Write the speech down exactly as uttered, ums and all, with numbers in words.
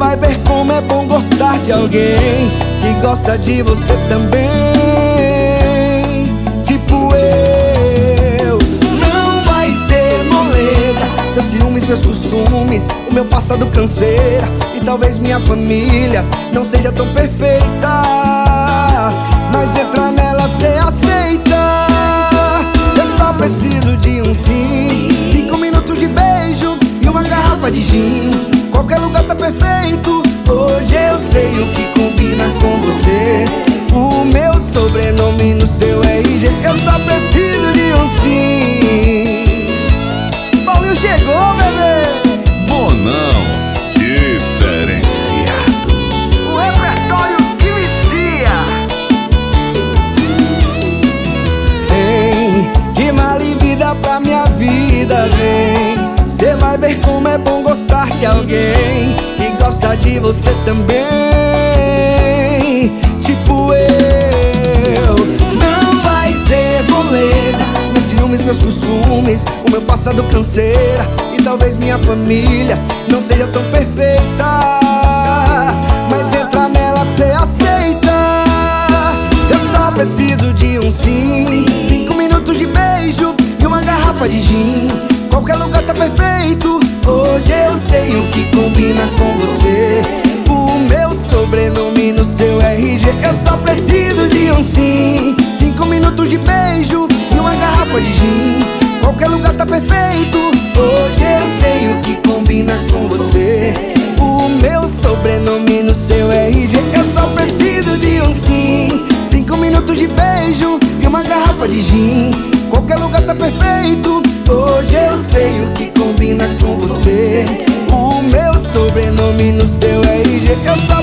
vai ver como é bom gostar de alguém que gosta de você também. Tipo eu. Não vai ser moleza, seus ciúmes, meus costumes, o meu passado canseira, e talvez minha família não seja tão perfeita, mas entra nela cê aceita. Eu só preciso de um sim, cinco minutos de beijo e uma garrafa de gin. Qualquer lugar tá perfeito. Hoje eu sei o que combina com você, o meu sobrenome no seu R G. Eu só preciso de um sim. Paulinho chegou, bebê. Bonão diferenciado, O repertório que vicia. Vem, que mal e vida pra minha vida, vem. Cê vai ver como é bom gostar de alguém que gosta de você também. Tipo eu. Não vai ser moleza, meus ciúmes, meus costumes, o meu passado canseira, e talvez minha família não seja tão perfeita, mas entra nela cê aceita. Eu só preciso de um sim, cinco minutos de beijo e uma garrafa de gin. Qualquer lugar tá perfeito. Hoje eu sei o que combina com você, o meu sobrenome no seu R G. Eu só preciso de um sim, cinco minutos de beijo e uma garrafa de gin. Qualquer lugar tá perfeito. Hoje eu sei o que combina com você, o meu sobrenome no seu R G. Eu só preciso de um sim, cinco minutos de beijo e uma garrafa de gin. Qualquer lugar tá perfeito. Hoje eu sei o que combina com você, o meu sobrenome no seu R G. Eu só